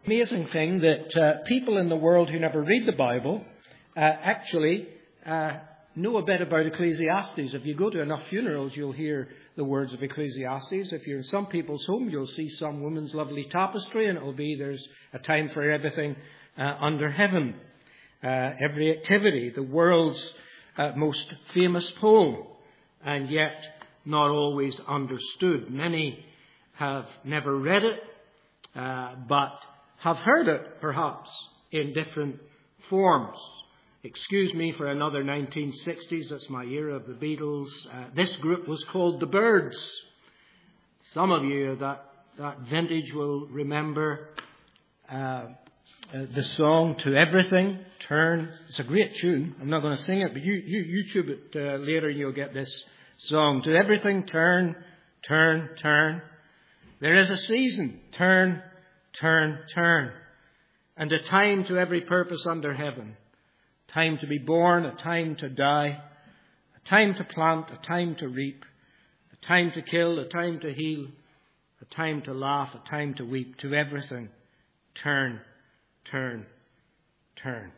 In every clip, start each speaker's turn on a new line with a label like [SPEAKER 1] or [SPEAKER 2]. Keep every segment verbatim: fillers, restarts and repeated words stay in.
[SPEAKER 1] Amazing thing that uh, people in the world who never read the Bible uh, actually uh, know a bit about Ecclesiastes. If you go to enough funerals, you'll hear the words of Ecclesiastes. If you're in some people's home, you'll see some woman's lovely tapestry, and it'll be there's a time for everything uh, under heaven. Uh, every activity, the world's uh, most famous poem, and yet not always understood. Many have never read it, uh, but have heard it, perhaps, in different forms. Excuse me for another nineteen sixties, that's my era of the Beatles. Uh, this group was called The Byrds. Some of you of that, that vintage will remember uh, uh, the song To Everything, Turn. It's a great tune. I'm not going to sing it, but you, you YouTube it uh, later and you'll get this song. To everything, turn, turn, turn. There is a season, turn, turn, turn. And a time to every purpose under heaven. Time to be born, a time to die. A time to plant, a time to reap. A time to kill, a time to heal. A time to laugh, a time to weep. To everything, turn, turn, turn.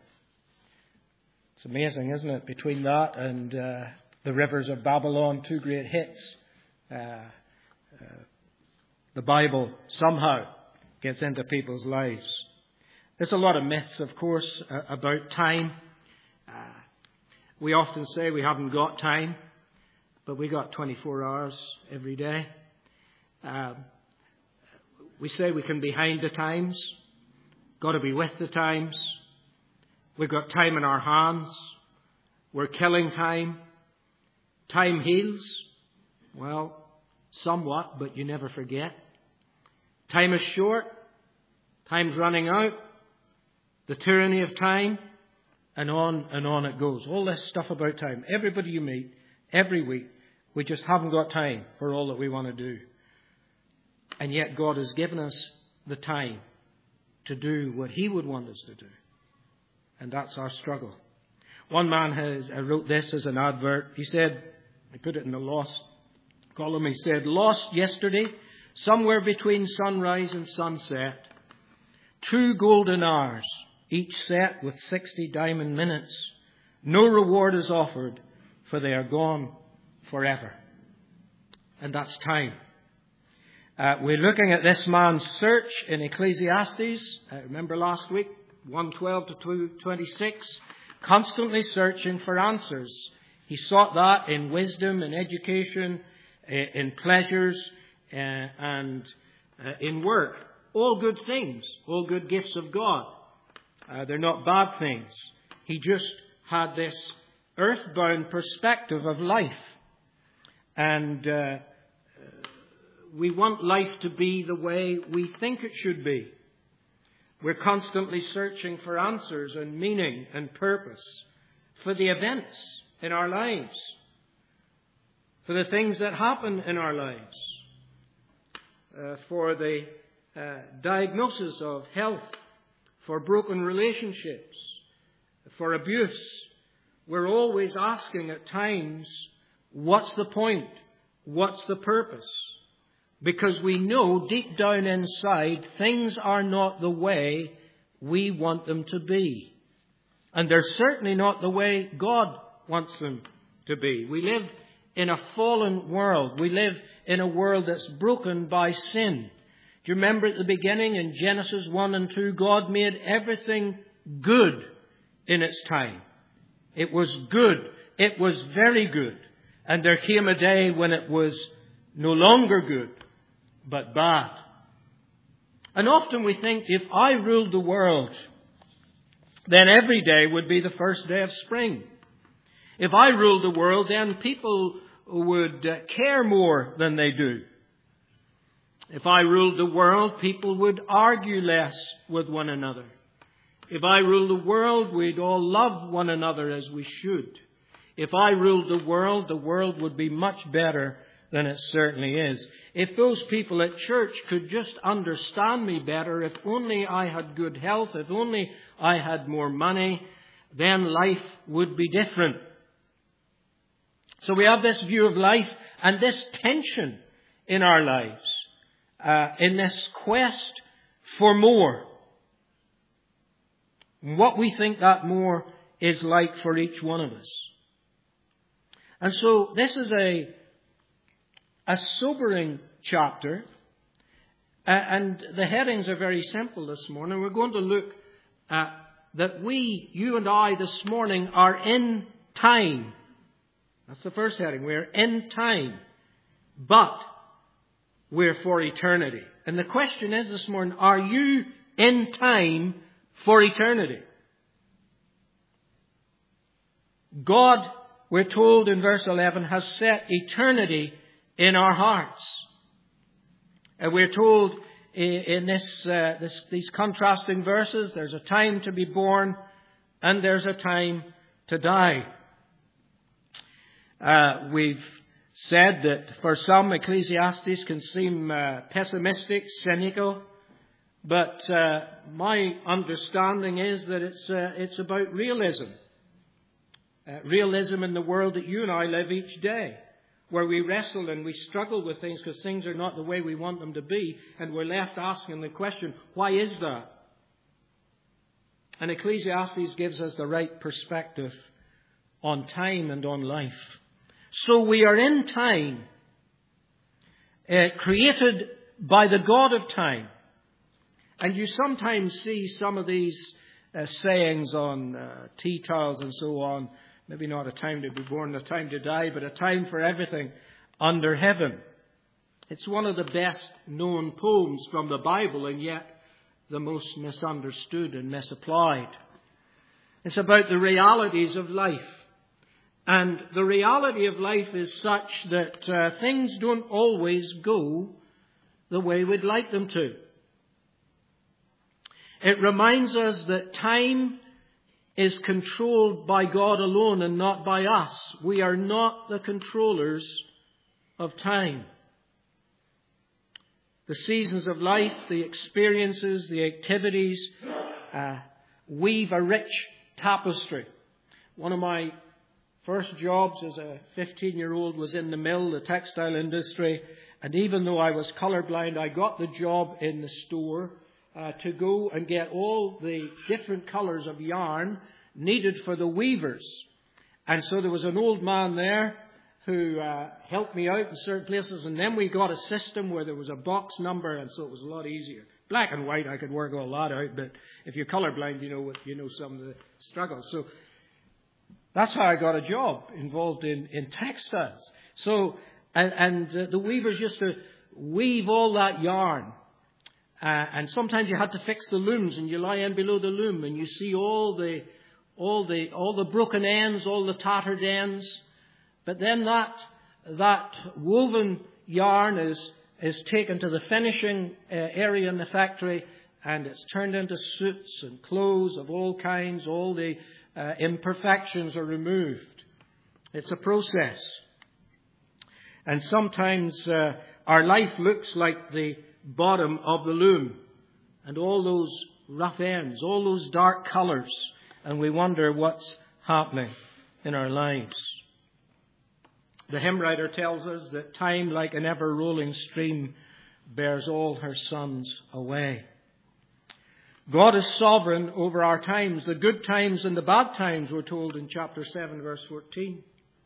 [SPEAKER 1] It's amazing, isn't it? Between that and uh, The Rivers of Babylon, two great hits. Uh, uh, the Bible somehow gets into people's lives. There's a lot of myths, of course, uh, about time. Uh, we often say we haven't got time, but we got twenty-four hours every day. Uh, we say we can be behind the times, got to be with the times. We've got time in our hands. We're killing time. Time heals. Well, somewhat, but you never forget. Time is short. Time's running out. The tyranny of time. And on and on it goes. All this stuff about time. Everybody you meet, every week, we just haven't got time for all that we want to do. And yet God has given us the time to do what He would want us to do. And that's our struggle. One man has uh, wrote this as an advert. He said, I put it in the lost column, he said, lost yesterday, somewhere between sunrise and sunset, two golden hours, each set with sixty diamond minutes. No reward is offered, for they are gone forever. And that's time. Uh, we're looking at this man's search in Ecclesiastes. Uh, remember last week, one twelve to two twenty-six, constantly searching for answers. He sought that in wisdom, in education, in pleasures, uh, and uh, in work. All good things, all good gifts of God. Uh, they're not bad things. He just had this earthbound perspective of life. And uh, we want life to be the way we think it should be. We're constantly searching for answers and meaning and purpose for the events in our lives, for the things that happen in our lives, uh, for the uh, diagnosis of health, for broken relationships, for abuse. We're always asking at times, what's the point? What's the purpose? Because we know deep down inside things are not the way we want them to be. And they're certainly not the way God wants them to be. We live in a fallen world. We live in a world that's broken by sin. Do you remember at the beginning in Genesis one and two, God made everything good in its time. It was good. It was very good. And there came a day when it was no longer good, but bad. And often we think, if I ruled the world, then every day would be the first day of spring. If I ruled the world, then people would uh, care more than they do. If I ruled the world, people would argue less with one another. If I ruled the world, we'd all love one another as we should. If I ruled the world, the world would be much better than it certainly is. If those people at church could just understand me better, if only I had good health, if only I had more money, then life would be different. So we have this view of life and this tension in our lives, uh, in this quest for more. and what we think that more is like for each one of us. And so this is a, a sobering chapter, uh, and the headings are very simple this morning. We're going to look at that we, you and I this morning, are in time. That's the first heading. We're in time, but we're for eternity. And the question is this morning, are you in time for eternity? God, we're told in verse eleven, has set eternity in our hearts. And we're told in this, uh, this, these contrasting verses, there's a time to be born and there's a time to die. Uh, we've said that for some, Ecclesiastes can seem uh, pessimistic, cynical, but uh, my understanding is that it's uh, it's about realism. Uh, realism in the world that you and I live each day, where we wrestle and we struggle with things because things are not the way we want them to be, and we're left asking the question, why is that? And Ecclesiastes gives us the right perspective on time and on life. So we are in time, uh, created by the God of time. And you sometimes see some of these uh, sayings on uh, tea towels and so on. Maybe not a time to be born, a time to die, but a time for everything under heaven. It's one of the best known poems from the Bible, and yet the most misunderstood and misapplied. It's about the realities of life. And the reality of life is such that uh, things don't always go the way we'd like them to. It reminds us that time is controlled by God alone and not by us. We are not the controllers of time. The seasons of life, the experiences, the activities uh, weave a rich tapestry. One of my first jobs as a fifteen-year-old was in the mill, the textile industry. And even though I was colorblind, I got the job in the store uh, to go and get all the different colors of yarn needed for the weavers. And so there was an old man there who uh, helped me out in certain places. And then we got a system where there was a box number, and so it was a lot easier. Black and white, I could work all that out. But if you're colorblind, you know what, you know some of the struggles. So that's how I got a job involved in, in textiles. So, and, and uh, the weavers used to weave all that yarn. Uh, and sometimes you had to fix the looms, and you lie in below the loom and you see all the, all the, all the broken ends, all the tattered ends. But then that, that woven yarn is, is taken to the finishing uh, area in the factory, and it's turned into suits and clothes of all kinds. All the Uh, imperfections are removed. It's a process. And sometimes uh, our life looks like the bottom of the loom, and all those rough ends, all those dark colours, and we wonder what's happening in our lives. The hymn writer tells us that time, like an ever-rolling stream, bears all her sons away. God is sovereign over our times, the good times and the bad times, we're told in chapter seven, verse fourteen.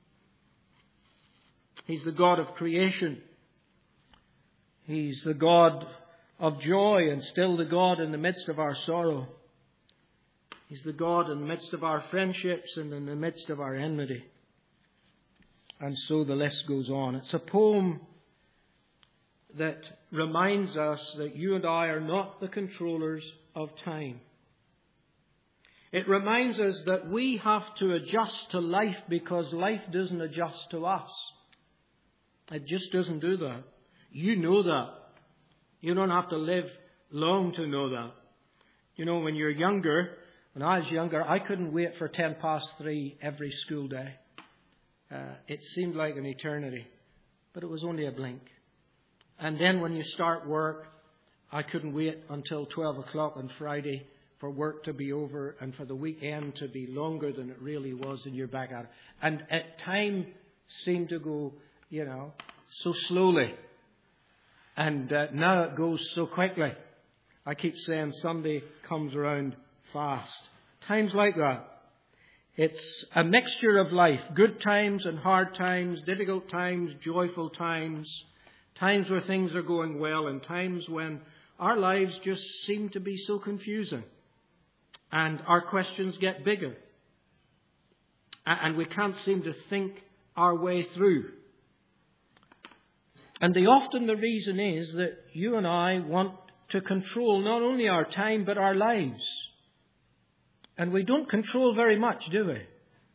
[SPEAKER 1] He's the God of creation. He's the God of joy and still the God in the midst of our sorrow. He's the God in the midst of our friendships and in the midst of our enmity. And so the list goes on. It's a poem that reminds us that you and I are not the controllers of time. It reminds us that we have to adjust to life because life doesn't adjust to us. It just doesn't do that. You know that. You don't have to live long to know that. You know, when you're younger, when I was younger, I couldn't wait for ten past three every school day. Uh, it seemed like an eternity, but it was only a blink. And then when you start work, I couldn't wait until twelve o'clock on Friday for work to be over and for the weekend to be longer than it really was, and you're back at it. And at time seemed to go, you know, so slowly. And uh, now it goes so quickly. I keep saying Sunday comes around fast. Times like that. It's a mixture of life. Good times and hard times, difficult times, joyful times, times where things are going well, and times when our lives just seem to be so confusing. And our questions get bigger. And we can't seem to think our way through. And the, often the reason is that you and I want to control not only our time but our lives. And we don't control very much, do we?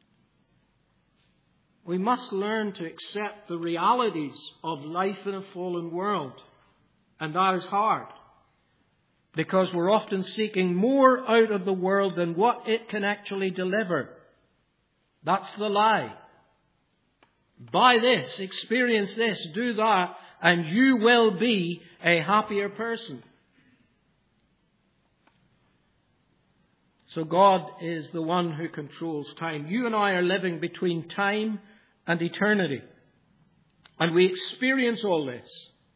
[SPEAKER 1] We must learn to accept the realities of life in a fallen world. And that is hard. Because we're often seeking more out of the world than what it can actually deliver. That's the lie. Buy this, experience this, do that, and you will be a happier person. So God is the one who controls time. You and I are living between time and eternity. And we experience all this.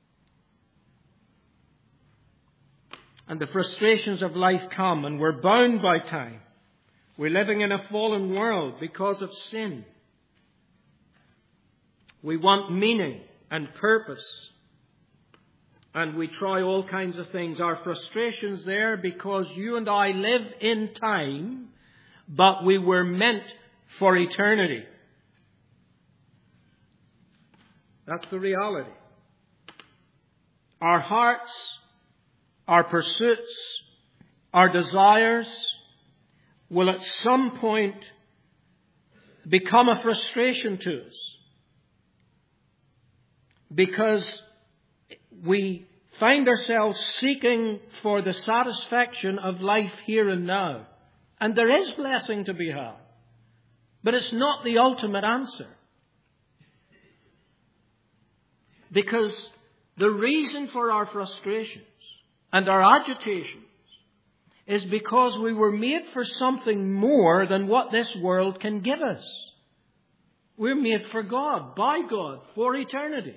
[SPEAKER 1] And the frustrations of life come, and we're bound by time. We're living in a fallen world because of sin. We want meaning and purpose. And we try all kinds of things. Our frustration's there because you and I live in time, but we were meant for eternity. That's the reality. Our hearts, our pursuits, our desires will at some point become a frustration to us. Because we find ourselves seeking for the satisfaction of life here and now. And there is blessing to be had. But it's not the ultimate answer. Because the reason for our frustrations and our agitations is because we were made for something more than what this world can give us. We're made for God, by God, for eternity.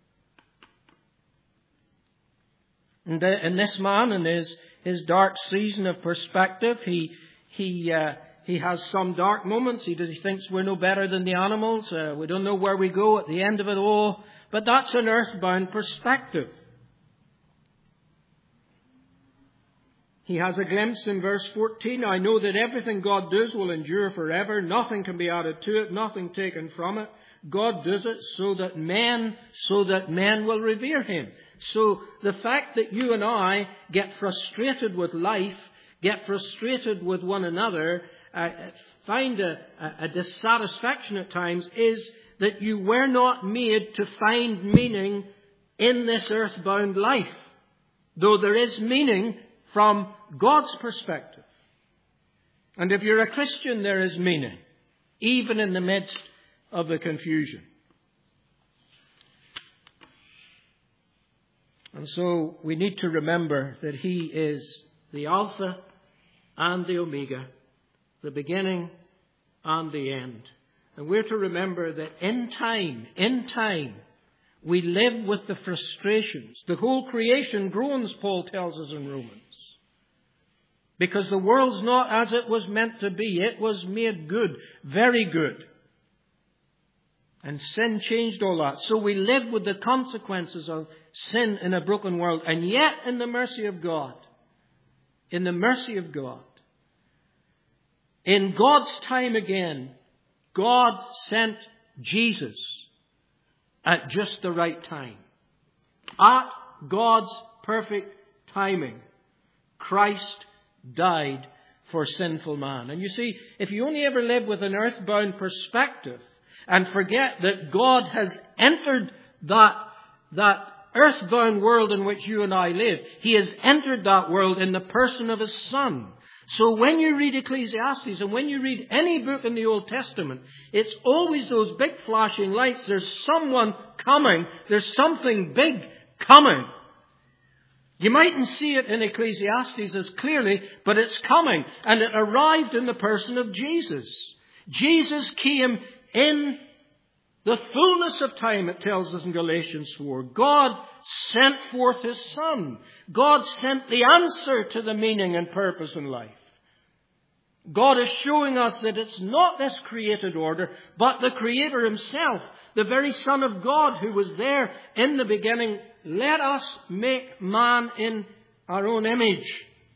[SPEAKER 1] And, the, and this man, in his, his dark season of perspective, he he uh, he has some dark moments. He, he thinks we're no better than the animals. Uh, we don't know where we go at the end of it all. But that's an earthbound perspective. He has a glimpse in verse fourteen. I know that everything God does will endure forever. Nothing can be added to it. Nothing taken from it. God does it so that men, so that men will revere Him. So the fact that you and I get frustrated with life, get frustrated with one another, uh, find a, a dissatisfaction at times, is that you were not made to find meaning in this earthbound life. Though there is meaning from God's perspective. And if you're a Christian, there is meaning, even in the midst of the confusion. And so we need to remember that He is the Alpha and the Omega, the beginning and the end. And we're to remember that in time, in time, we live with the frustrations. The whole creation groans, Paul tells us in Romans. Because the world's not as it was meant to be. It was made good, very good. And sin changed all that. So we live with the consequences of sin in a broken world. And yet, in the mercy of God, in the mercy of God, in God's time again, God sent Jesus at just the right time. At God's perfect timing, Christ died for sinful man. And you see, if you only ever live with an earthbound perspective and forget that God has entered that, that earthbound world in which you and I live, He has entered that world in the person of His Son. So when you read Ecclesiastes and when you read any book in the Old Testament, it's always those big flashing lights. There's someone coming. There's something big coming. You mightn't see it in Ecclesiastes as clearly, but it's coming. And it arrived in the person of Jesus. Jesus came in the fullness of time, it tells us in Galatians four. God sent forth His Son. God sent the answer to the meaning and purpose in life. God is showing us that it's not this created order, but the Creator Himself, the very Son of God who was there in the beginning. Let us make man in our own image.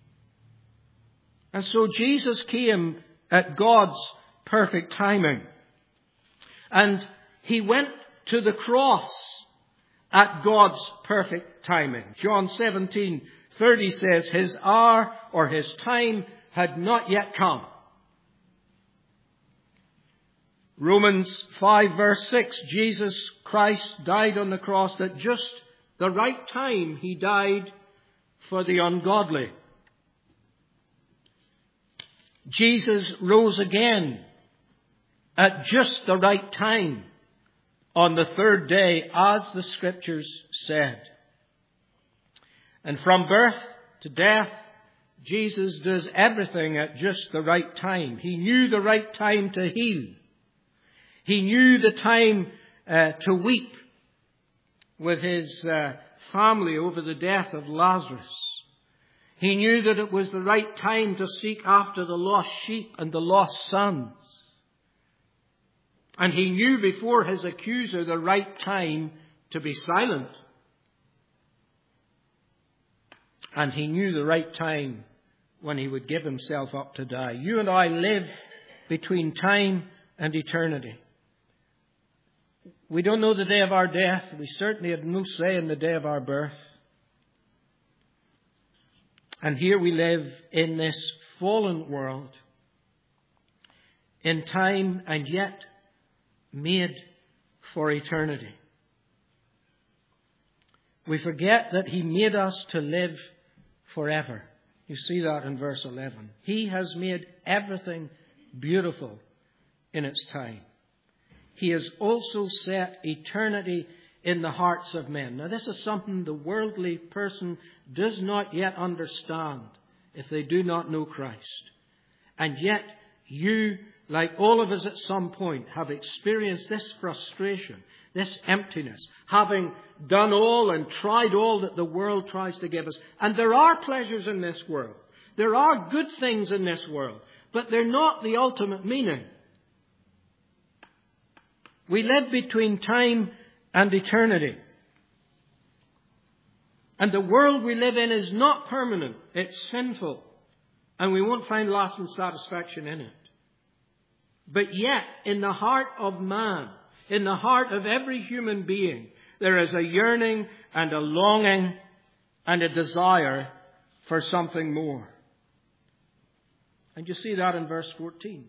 [SPEAKER 1] And so Jesus came at God's perfect timing. And He went to the cross at God's perfect timing. John seventeen thirty says, His hour or His time had not yet come. Romans five verse six, Jesus Christ died on the cross at just the right time. He died for the ungodly. Jesus rose again at just the right time on the third day, as the Scriptures said. And from birth to death, Jesus does everything at just the right time. He knew the right time to heal. He knew the time uh, to weep with His uh, family over the death of Lazarus. He knew that it was the right time to seek after the lost sheep and the lost sons. And He knew before His accuser the right time to be silent. And He knew the right time when He would give Himself up to die. You and I live between time and eternity. We don't know the day of our death. We certainly have no say in the day of our birth. And here we live in this fallen world, in time and yet made for eternity. We forget that He made us to live forever. You see that in verse eleven. He has made everything beautiful in its time. He has also set eternity in the hearts of men. Now, this is something the worldly person does not yet understand if they do not know Christ. And yet, you, like all of us at some point, have experienced this frustration, this emptiness, having done all and tried all that the world tries to give us. And there are pleasures in this world. There are good things in this world, but they're not the ultimate meaning. We live between time and eternity. And the world we live in is not permanent. It's sinful. And we won't find lasting satisfaction in it. But yet, in the heart of man, in the heart of every human being, there is a yearning and a longing and a desire for something more. And you see that in verse fourteen.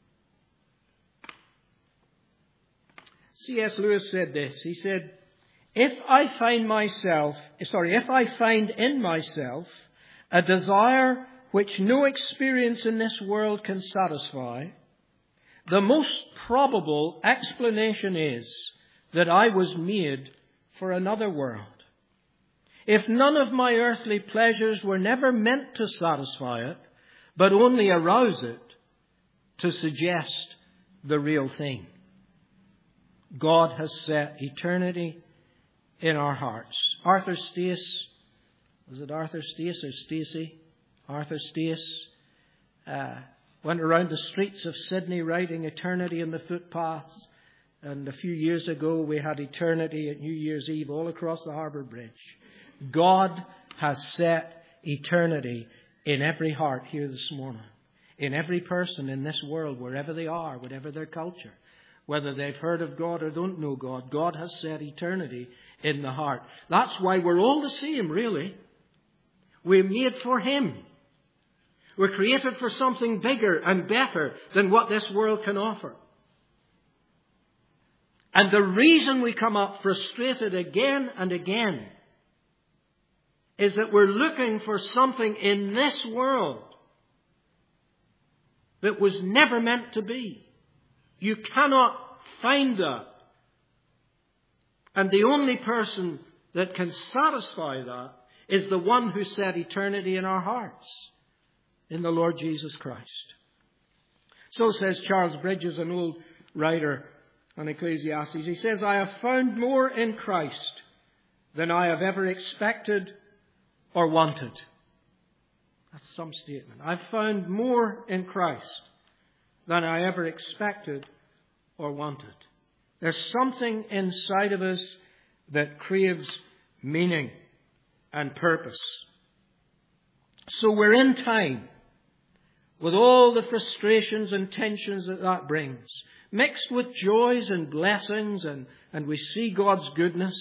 [SPEAKER 1] C S Lewis said this. He said, if I find myself, sorry, if I find in myself a desire which no experience in this world can satisfy, the most probable explanation is that I was made for another world. If none of my earthly pleasures were never meant to satisfy it, but only arouse it to suggest the real thing. God has set eternity in our hearts. Arthur Stace, was it Arthur Stace or Stacey? Arthur Stace uh, went around the streets of Sydney writing eternity in the footpaths. And a few years ago we had eternity at New Year's Eve all across the Harbour Bridge. God has set eternity in every heart here this morning. In every person in this world, wherever they are, whatever their culture. Whether they've heard of God or don't know God, God has set eternity in the heart. That's why we're all the same, really. We're made for Him. We're created for something bigger and better than what this world can offer. And the reason we come up frustrated again and again is that we're looking for something in this world that was never meant to be. You cannot find that. And the only person that can satisfy that is the one who set eternity in our hearts, in the Lord Jesus Christ. So says Charles Bridges, an old writer on Ecclesiastes. He says, I have found more in Christ than I have ever expected or wanted. That's some statement. I've found more in Christ than I ever expected or wanted. There's something inside of us that craves meaning and purpose. So we're in time with all the frustrations and tensions that that brings, mixed with joys and blessings, and, and we see God's goodness.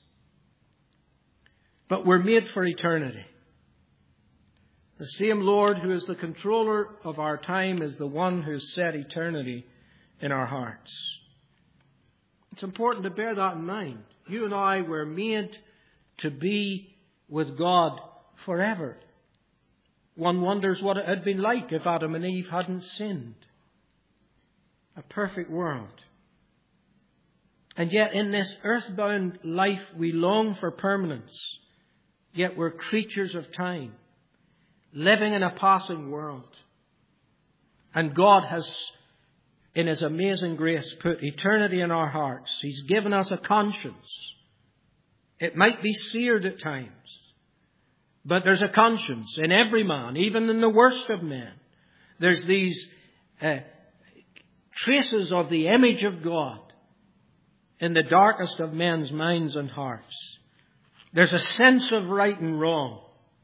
[SPEAKER 1] But we're made for eternity. The same Lord who is the controller of our time is the one who's set eternity in our hearts. It's important to bear that in mind. You and I were made to be with God forever. One wonders what it had been like if Adam and Eve hadn't sinned. A perfect world. And yet in this earthbound life we long for permanence. Yet we're creatures of time, living in a passing world. And God has, in His amazing grace, put eternity in our hearts. He's given us a conscience. It might be seared at times, but there's a conscience in every man, even in the worst of men. There's these uh, traces of the image of God in the darkest of men's minds and hearts. There's a sense of right and wrong.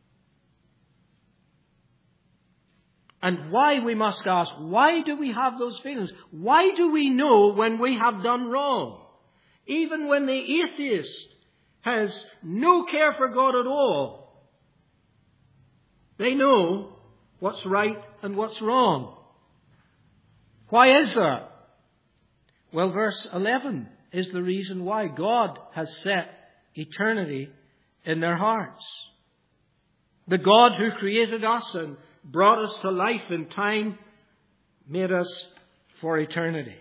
[SPEAKER 1] And why, we must ask, why do we have those feelings? Why do we know when we have done wrong? Even when the atheist has no care for God at all, they know what's right and what's wrong. Why is that? Well, verse eleven is the reason why. God has set eternity in their hearts. The God who created us and brought us to life in time made us for eternity.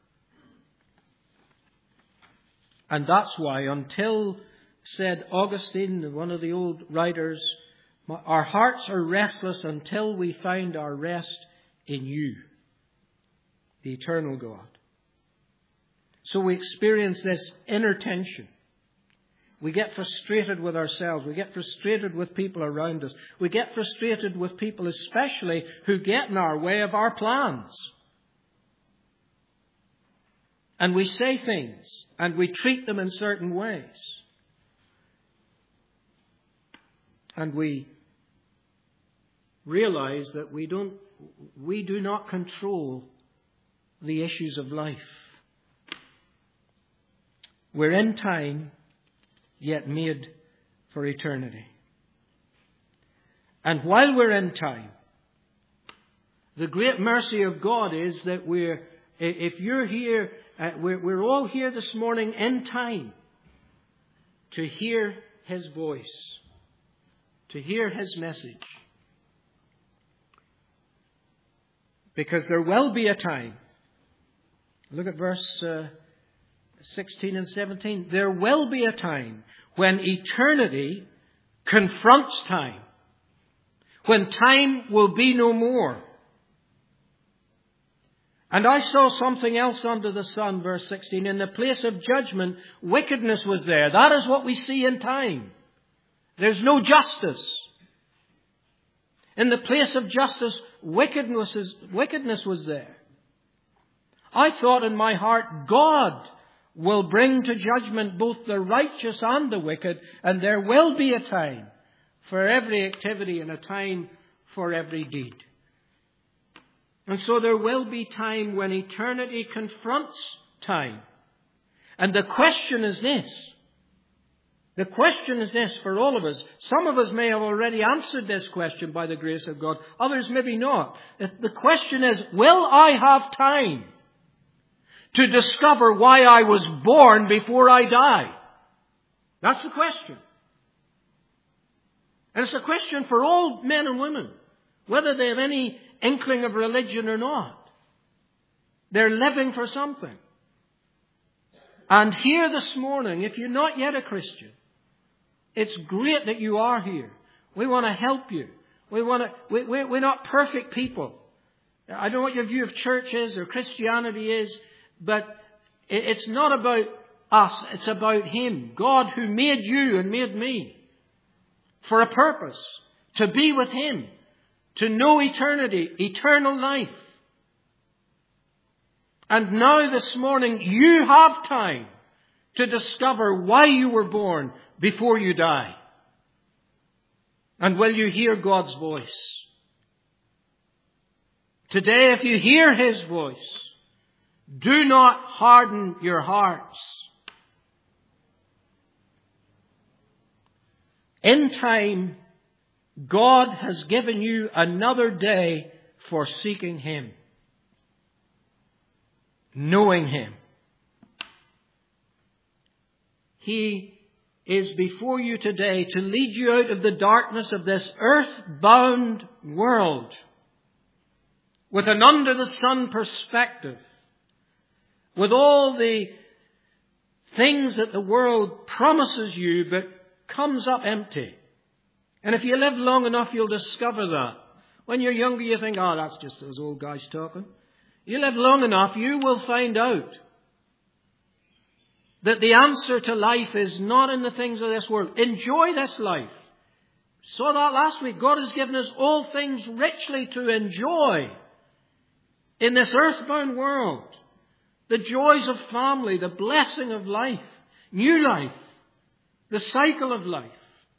[SPEAKER 1] And that's why, until, said Augustine, one of the old writers, our hearts are restless until we find our rest in you, the eternal God. So we experience this inner tension. We get frustrated with ourselves. We get frustrated with people around us. We get frustrated with people especially who get in our way of our plans. And we say things and we treat them in certain ways. And we realize that we don't, we do not control the issues of life. We're in time, yet made for eternity. And while we're in time, the great mercy of God is that we're, if you're here, uh, we're, we're all here this morning in time to hear His voice, to hear His message. Because there will be a time. Look at verse uh, sixteen and seventeen. There will be a time when eternity confronts time. When time will be no more. And I saw something else under the sun, verse sixteen. In the place of judgment, wickedness was there. That is what we see in time. There's no justice. In the place of justice, wickedness, is, wickedness was there. I thought in my heart, God will bring to judgment both the righteous and the wicked, and there will be a time for every activity and a time for every deed. And so there will be time when eternity confronts time. And the question is this. The question is this for all of us. Some of us may have already answered this question by the grace of God. Others maybe not. The question is, will I have time to discover why I was born before I die? That's the question. And it's a question for all men and women, whether they have any inkling of religion or not. They're living for something. And here this morning, if you're not yet a Christian, it's great that you are here. We want to help you. We want to, we, we, we're not perfect people. I don't know what your view of church is or Christianity is, but it's not about us. It's about Him. God who made you and made me for a purpose. To be with Him. to know eternity, eternal life. And now this morning you have time to discover why you were born before you die. And will you hear God's voice? Today, if you hear His voice, do not harden your hearts. In time, God has given you another day for seeking Him, knowing Him. He is before you today to lead you out of the darkness of this earth-bound world with an under-the-sun perspective, with all the things that the world promises you but comes up empty. And if you live long enough, you'll discover that. When you're younger, you think, oh, that's just those old guys talking. You live long enough, you will find out that the answer to life is not in the things of this world. Enjoy this life. Saw that last week. God has given us all things richly to enjoy in this earthbound world. The joys of family, the blessing of life, new life, the cycle of life.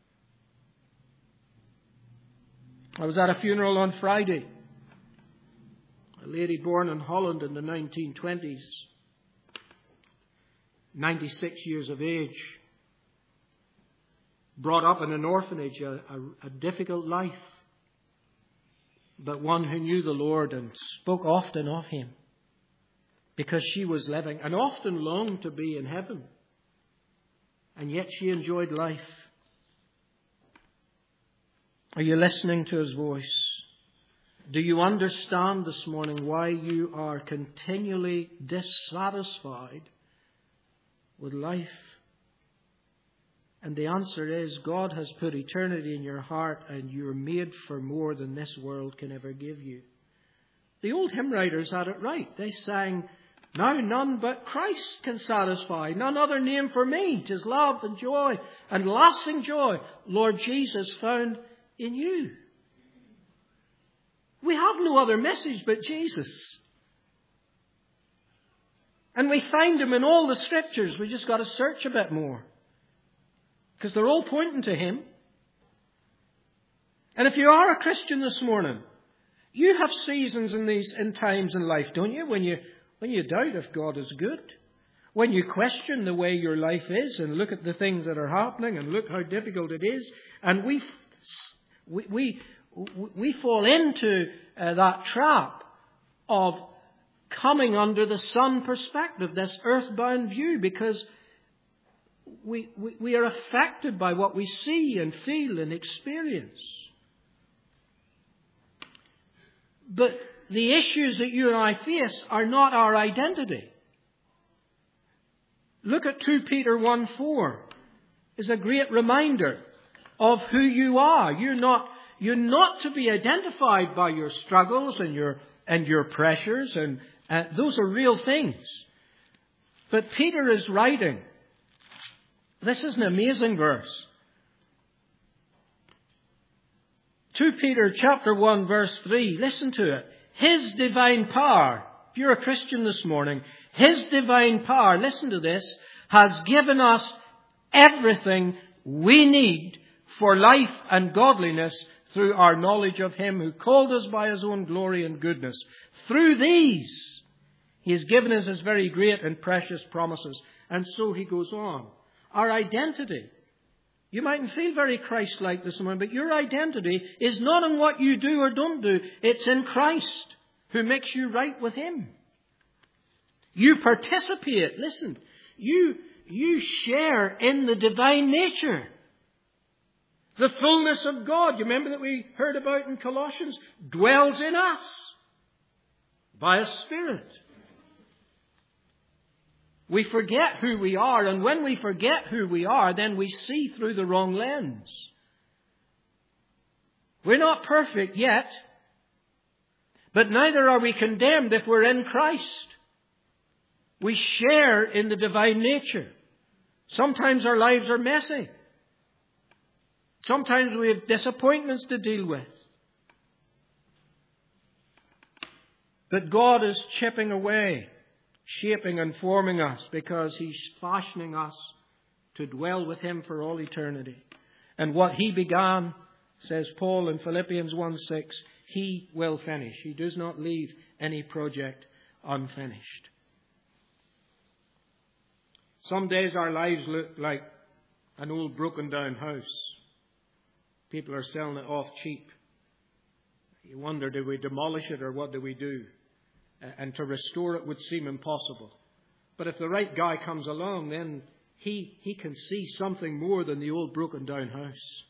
[SPEAKER 1] I was at a funeral on Friday. A lady born in Holland in the nineteen twenties. ninety-six years of age. Brought up in an orphanage, a, a, a difficult life. But one who knew the Lord and spoke often of Him. Because she was living and often longed to be in heaven. And yet she enjoyed life. Are you listening to His voice? Do you understand this morning why you are continually dissatisfied with life? And the answer is God has put eternity in your heart and you're made for more than this world can ever give you. The old hymn writers had it right. They sang, now none but Christ can satisfy, none other name for me. 'Tis love and joy and lasting joy, Lord Jesus, found in you. We have no other message but Jesus. And we find Him in all the Scriptures. We just got to search a bit more. Because they're all pointing to Him. And if you are a Christian this morning, you have seasons in these in times in life, don't you? When you when you doubt if God is good. When you question the way your life is and look at the things that are happening and look how difficult it is. And we we we, we fall into uh, that trap of coming under the sun perspective, this earthbound view, because we, we, we are affected by what we see and feel and experience. But the issues that you and I face are not our identity. Look at Second Peter one four. It's a great reminder of who you are. You're not, you're not to be identified by your struggles and your, and your pressures, and uh, those are real things. But Peter is writing. This is an amazing verse. Second Peter chapter one verse three. Listen to it. His divine power, if you're a Christian this morning, His divine power, listen to this, has given us everything we need for life and godliness through our knowledge of Him who called us by His own glory and goodness. Through these, He has given us His very great and precious promises. And so He goes on. Our identity. You mightn't feel very Christ-like this morning, but your identity is not in what you do or don't do. It's in Christ who makes you right with Him. You participate. Listen, you, you share in the divine nature. The fullness of God, you remember that we heard about in Colossians, dwells in us by a Spirit. We forget who we are, and when we forget who we are, then we see through the wrong lens. We're not perfect yet, but neither are we condemned if we're in Christ. We share in the divine nature. Sometimes our lives are messy. Sometimes we have disappointments to deal with. But God is chipping away, shaping and forming us, because He's fashioning us to dwell with Him for all eternity. And what He began, says Paul in Philippians one six, He will finish. He does not leave any project unfinished. Some days our lives look like an old broken down house. People are selling it off cheap. You wonder, do we demolish it or what do we do? And to restore it would seem impossible. But if the right guy comes along, then he, he can see something more than the old broken down house.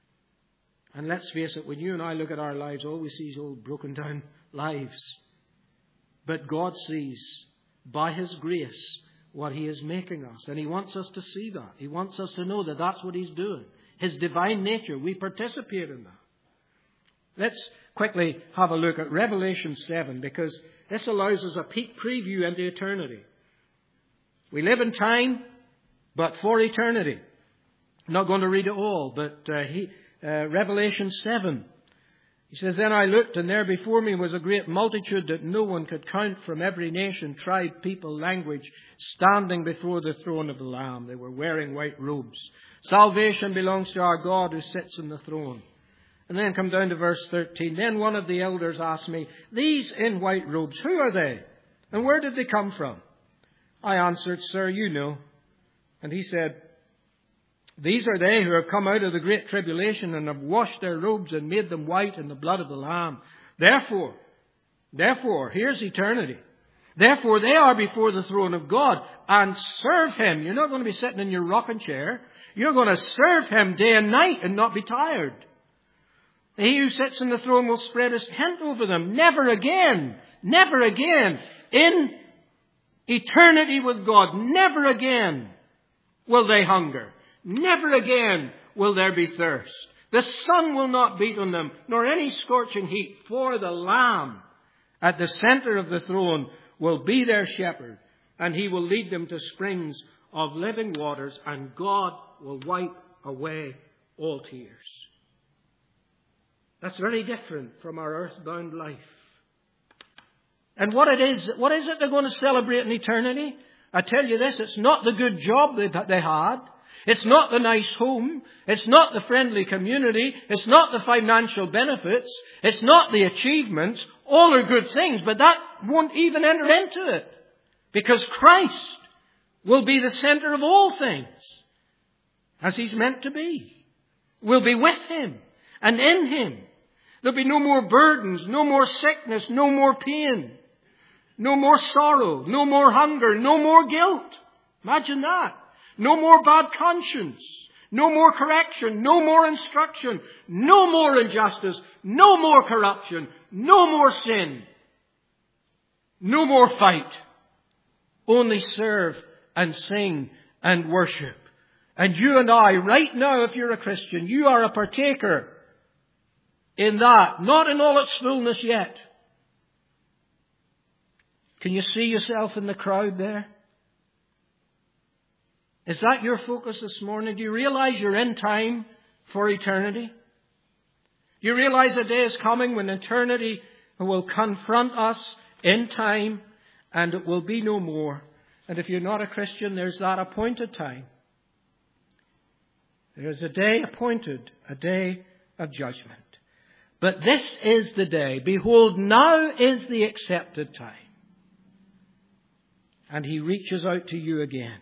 [SPEAKER 1] And let's face it, when you and I look at our lives, all we see is old broken down lives. But God sees, by His grace, what He is making us. And He wants us to see that. He wants us to know that that's what He's doing. His divine nature, we participate in that. Let's quickly have a look at Revelation seven, because this allows us a peek preview into eternity. We live in time, but for eternity. I'm not going to read it all, but uh, he, uh, Revelation seven. He says, Then I looked, and there before me was a great multitude that no one could count, from every nation, tribe, people, language, standing before the throne of the Lamb. They were wearing white robes. Salvation belongs to our God who sits on the throne. And then come down to verse thirteen. Then one of the elders asked me, These in white robes, who are they? And where did they come from? I answered, Sir, you know. And he said, These are they who have come out of the great tribulation and have washed their robes and made them white in the blood of the Lamb. Therefore, therefore, here's eternity. Therefore, they are before the throne of God and serve Him. You're not going to be sitting in your rocking chair. You're going to serve Him day and night and not be tired. He who sits on the throne will spread His tent over them. Never again, never again, in eternity with God, never again will they hunger. Never again will there be thirst. The sun will not beat on them, nor any scorching heat. For the Lamb at the center of the throne will be their shepherd, and He will lead them to springs of living waters, and God will wipe away all tears. That's very different from our earthbound life. And what it is, what is it they're going to celebrate in eternity? I tell you this, it's not the good job they, they had. It's not the nice home. It's not the friendly community. It's not the financial benefits. It's not the achievements. All are good things, but that won't even enter into it. Because Christ will be the center of all things, as He's meant to be. We'll be with Him and in Him. There'll be no more burdens, no more sickness, no more pain, no more sorrow, no more hunger, no more guilt. Imagine that. No more bad conscience, no more correction, no more instruction, no more injustice, no more corruption, no more sin, no more fight. Only serve and sing and worship. And you and I, right now, if you're a Christian, you are a partaker in that, not in all its fullness yet. Can you see yourself in the crowd there? Is that your focus this morning? Do you realize you're in time for eternity? Do you realize a day is coming when eternity will confront us in time and it will be no more? And if you're not a Christian, there's that appointed time. There is a day appointed, a day of judgment. But this is the day. Behold, now is the accepted time. And He reaches out to you again.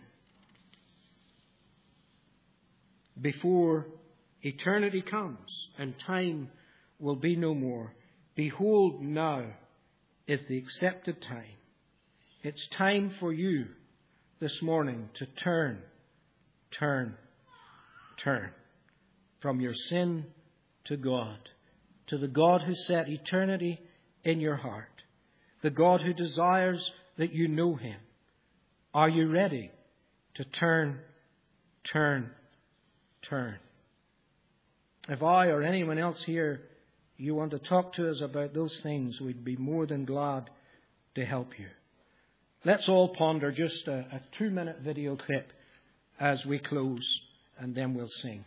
[SPEAKER 1] Before eternity comes and time will be no more. Behold, now is the accepted time. It's time for you this morning to turn, turn, turn from your sin to God. To the God who set eternity in your heart. The God who desires that you know Him. Are you ready to turn, turn, turn? If I or anyone else here, you want to talk to us about those things, we'd be more than glad to help you. Let's all ponder just a, a two-minute video clip as we close, and then we'll sing.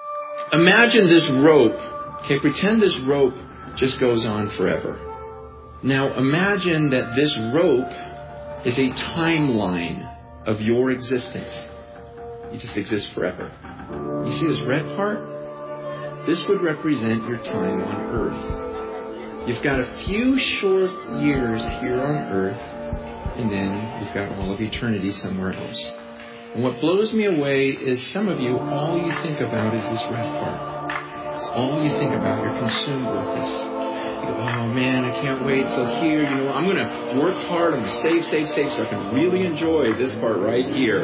[SPEAKER 2] Imagine this rope. Okay, pretend this rope just goes on forever. Now imagine that this rope is a timeline of your existence. You just exist forever. You see this red part? This would represent your time on earth. You've got a few short years here on earth, and then you've got all of eternity somewhere else. And what blows me away is some of you, all you think about is this red part. It's all you think about. You're consumed with this. You go, oh man, I can't wait till here. You know, I'm going to work hard. I'm going to save, save, save so I can really enjoy this part right here.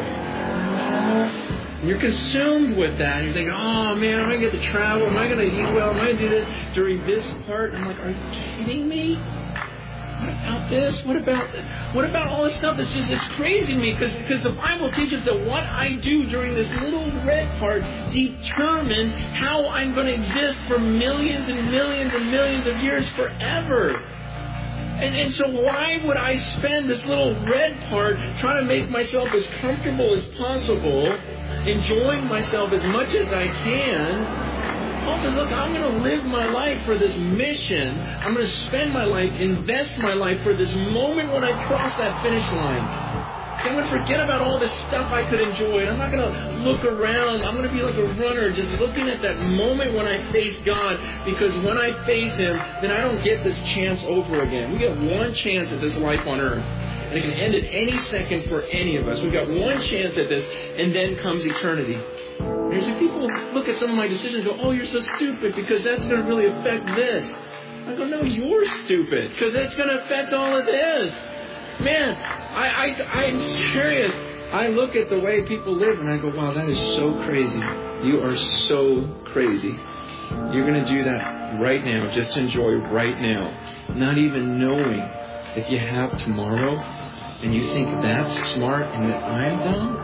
[SPEAKER 2] And you're consumed with that. And you're thinking, oh man, am I going to get to travel? Am I going to eat well? Am I going to do this during this part? And I'm like, are you kidding me? What about this? What about what about all this stuff? It's just, it's crazy to me because because the Bible teaches that what I do during this little red part determines how I'm going to exist for millions and millions and millions of years forever. And, and so why would I spend this little red part trying to make myself as comfortable as possible, enjoying myself as much as I can? Paul says, look, I'm going to live my life for this mission. I'm going to spend my life, invest my life for this moment when I cross that finish line. So I'm going to forget about all this stuff I could enjoy. I'm not going to look around. I'm going to be like a runner just looking at that moment when I face God, because when I face Him, then I don't get this chance over again. We get one chance at this life on earth. And it can end at any second for any of us. We've got one chance at this, and then comes eternity. There's people look at some of my decisions and go, oh, you're so stupid because that's going to really affect this. I go, no, you're stupid because that's going to affect all of this. Man, I, I, I'm serious. I look at the way people live and I go, wow, that is so crazy. You are so crazy. You're going to do that right now. Just enjoy right now. Not even knowing that you have tomorrow, and you think that's smart and that I'm dumb?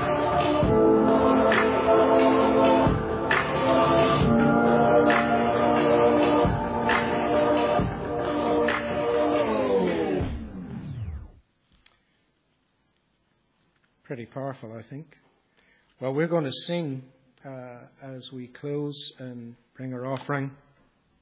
[SPEAKER 1] Pretty powerful, I think. Well, we're going to sing uh, as we close and bring our offering.